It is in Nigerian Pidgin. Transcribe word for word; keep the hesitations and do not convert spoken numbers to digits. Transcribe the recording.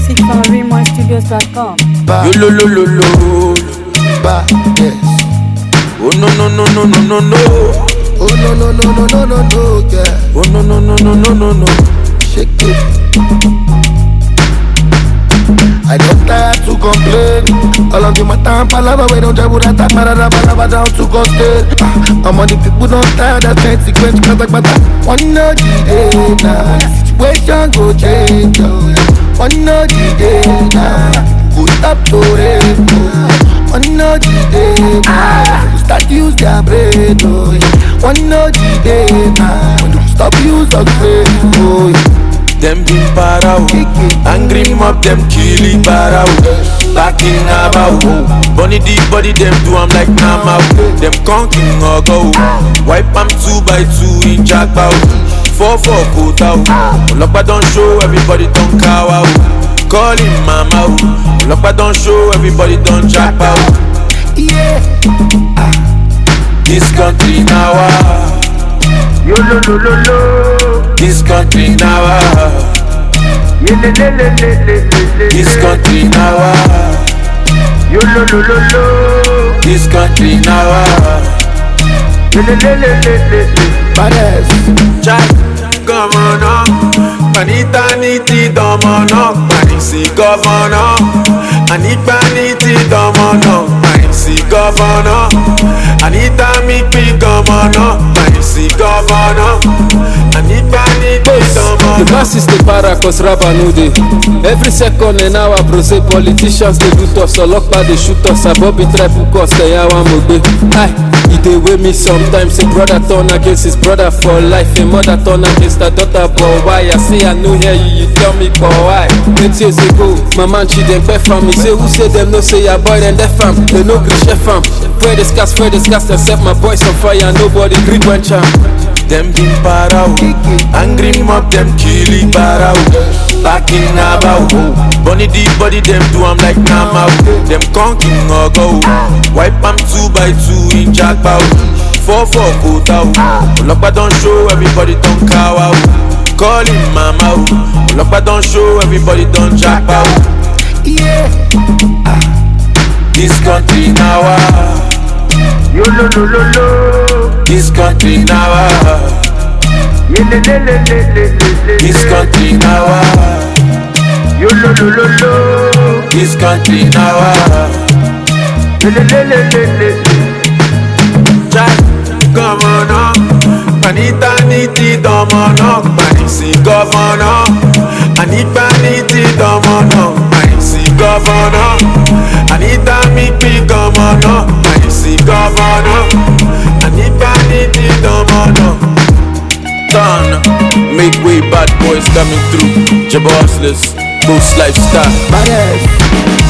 music from raymond studios dot com. Yo lo lo lo lo. Ba, yes. Oh no no no no no no no. Oh no no no no no no no, yeah. Oh no no no no no no no. Shake it. I don't tire to complain. All of my time, palava, we don't travel that time, palava, palava down to coastal. I'm on the people don't tire, that fancy quench, but but one no the day now. Situation go change, one no the day now. Good up to it, one no the day now. Start use their brain, oh yeah. One no the day now. Stop use of brain, oh yeah. Them been para, angry mob, them killing para. Back in about, bunny the body, them do I'm like Nama. Them conking or go, wipe them two by two in jackpot. Four four put out, Lokpa don't show, everybody don't cow out. Call him mama, Lokpa don't show, everybody don't jackpot. Yeah, This country now, Yo lo lo lo lo. this country now, Ye le le le le le le. this country now, Yo lo lo lo lo. this country now. Ye le le le le le le. badass. Jack, governor, Anita Niti Domono, Anisi governor, Anita Niti Domono, Anisi governor, Anita Mipi governor, Anisi governor, Anita Niti Domono. The masses they para cause rapper no dey. Every second and hour bro say politicians they loot us, Olokpa they shoot us, Abobi try put us, they are one mogbe. Aye, he dey weigh me sometimes. A brother turn against his brother for life, a mother turn against her daughter. But why? I say I know hear you, you tell me but why? Eight years ago, my man she dem pay from me. Say who say them no say your boy then they fam. They no gree chef fam. Pray this cast, pray this cast, and set my boys on fire. Nobody gree when charm. Them been para, angry mob, them killing para. Back in about, bunny the body, them do I'm like Nama. Them conking or go, wipe them two by two in jackpot. Four four put out, Lokpa don't show, everybody don't cow out. Call him mama, Lokpa don't show, everybody don't jackpot. Yeah, This country now, Yo lo lo lo lo. this country now, Ye le le le le le le. this country now, Yo lo lo lo lo. this country now. Ye le le le le le. Jack, governor, Anita Niti Domono, Anisi governor, Anita Niti Domono, Anisi governor, Anita Mipi governor, Anisi governor, Anita Niti Domono. Turn, make way, bad boys coming through. Jabba Hustlers, Boost Lifestyle. badass.